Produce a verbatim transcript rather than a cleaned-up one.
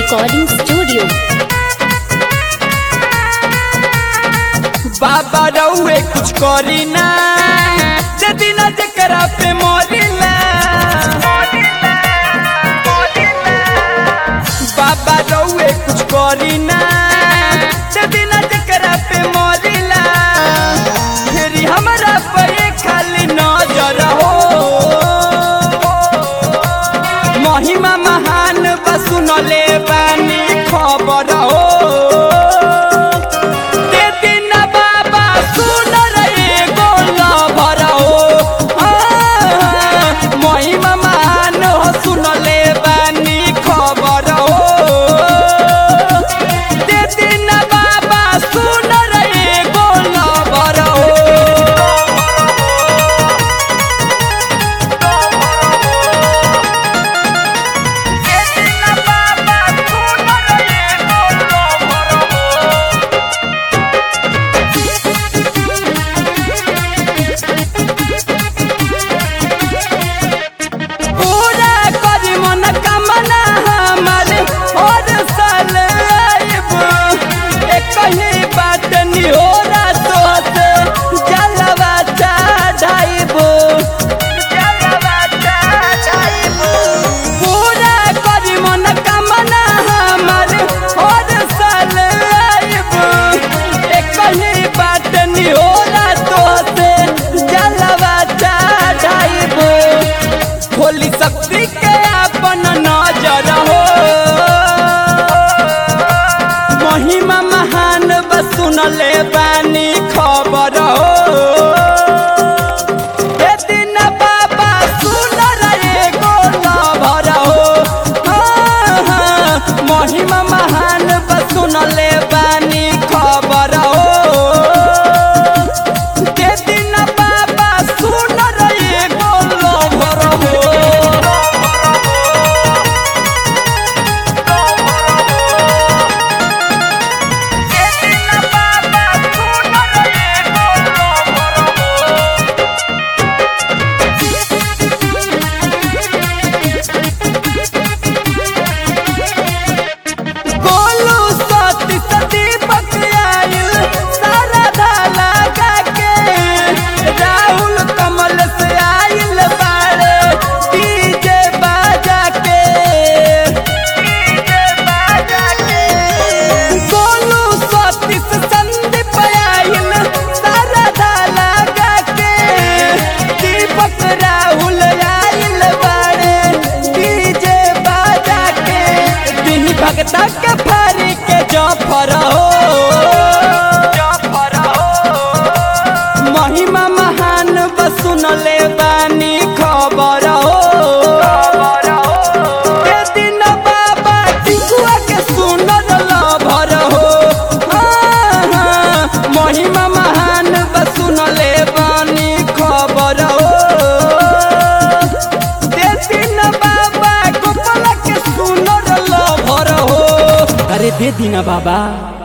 Recording studio. बाबा रउए कुछ करी ना जदी ना जकरा पे मोरिला। बाबा रउए कुछ करी ना जदी ना जकरा पे मोरिला। फेरी हमरा पे खाली नजर हो। महिमा महान बसुनले बानी खबर हो। होली शक्ति के अपन नजर हो। महिमा महान बसुनले बानी खबर हो। दिन बाबा सुन रे गोलभर हो। महिमा महान बसुनले बानी खबर हो। भगता के फारी के जफर हो। महिमा महान बसुनले बानी खबर हो। दिन बाबा टिकुआ के सुनर लभर हो। महिमा महान बसुनले बानी खबर हो। दिन बाबा गोपाल के सुनर लभर हो। अरे दे दीना बाबा।